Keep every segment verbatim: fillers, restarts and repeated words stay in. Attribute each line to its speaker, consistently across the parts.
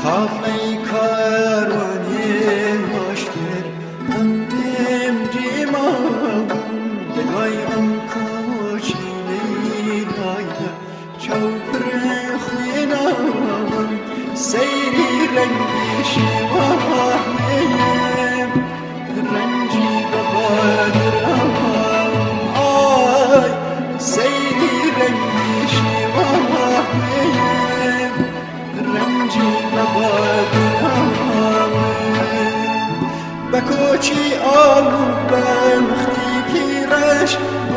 Speaker 1: خافنی کاروانی مشتر اندیم جیمام دلوی ام کوچیلی دایده چوپر خوینام سیری رنگی شواهیم رنجی ببادرام آی سیری رنگی شواهیم رنجی ببادرام بکوچی آو بمختی کی رش و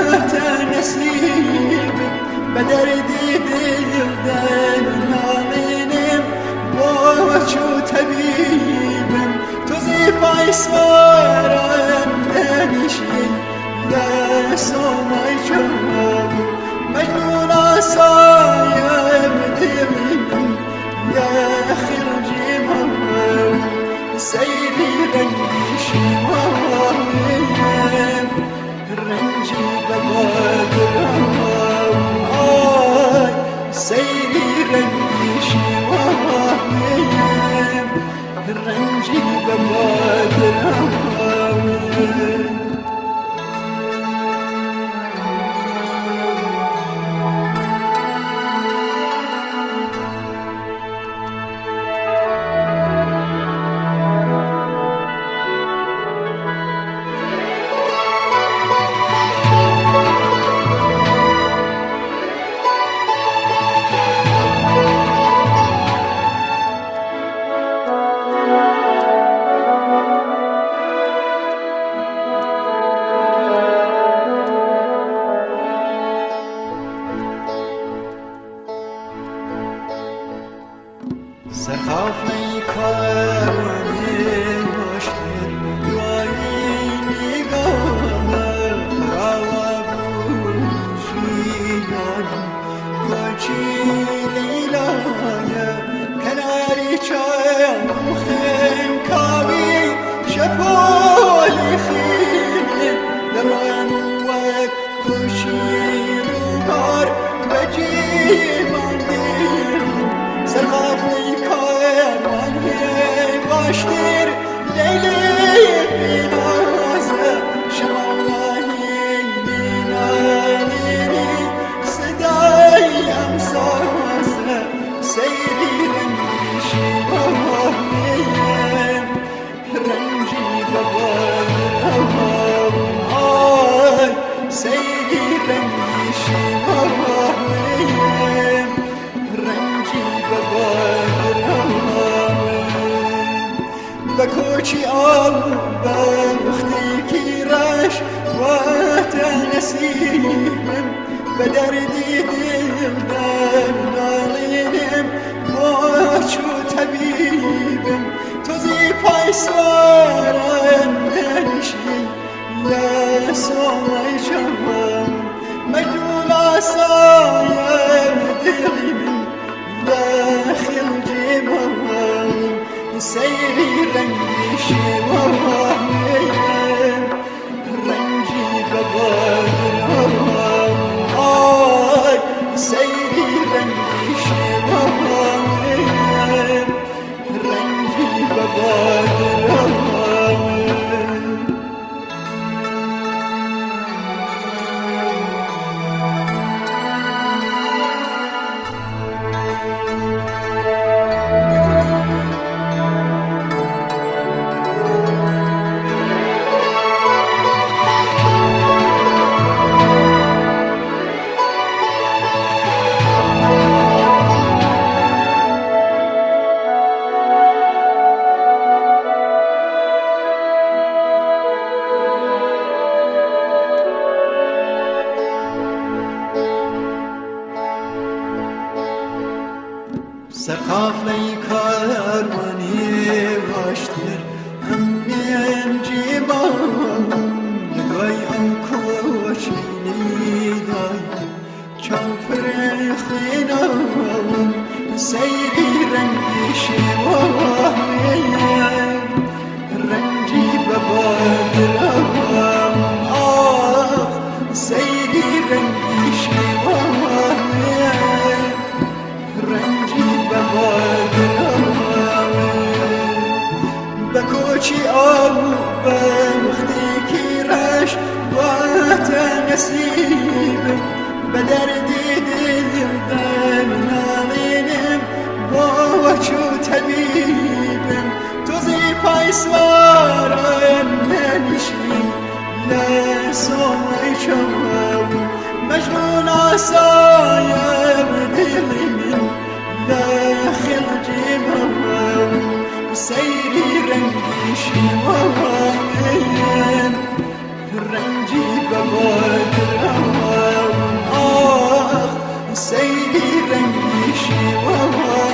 Speaker 1: تنسیب بدردی دلدن نامینم باچو طبیبم تو زیبای سوارم دنشین دستامای چوب مجنون آسایم دلیم داخل جیمم سیری رنگی شواهیم رنجی ببادرام آی سیری رنگی شواهیم رنجی ببادرام سرخافنی کاروانی مشتر دوایی نگاه خراوا بوشیدان کوچی لیلایه کناری چایم خیم کاوی شپولی خیم دمان وقت کوچی روبار بجیمان دیم سرخافنی باشتر لیلی بینازه شمالایی بینایی صدای امسازه سیری رنگی شواهیم رنجی ببادرام آی سیری رنگی شواهیم رنجی ببادرام بکوچی آب بمختی کی رش و تنسیمم بدردی دلدن نالینم باچو طبیبم تو زیپای سوارم دنشین لسامای چمم مجنون آسایم دلیم داخل جیمم سیری رنگی شواهیم رنجی ببادرام آی سیری رنگی شواهیم رنجی ببادرام سرخافنی کاروانی باشتر امنیم جیبام نگوی ام کوچیلی داید چوپر خینام سیری رنگی شواهیم رنجی ببادرام آخ سیری رنگی شواهیم رنجی ببادرام وقتی که رش وقت نصیبم به دردی دلم دم نامینم با چو طبیبم تو زی پای سوارم نمیشیم لسوی چوم مجنون آسایم دلی من لخلجی موم سیری رنگی شیوان رنجی ببادرم آخ سیری رنگی شیوان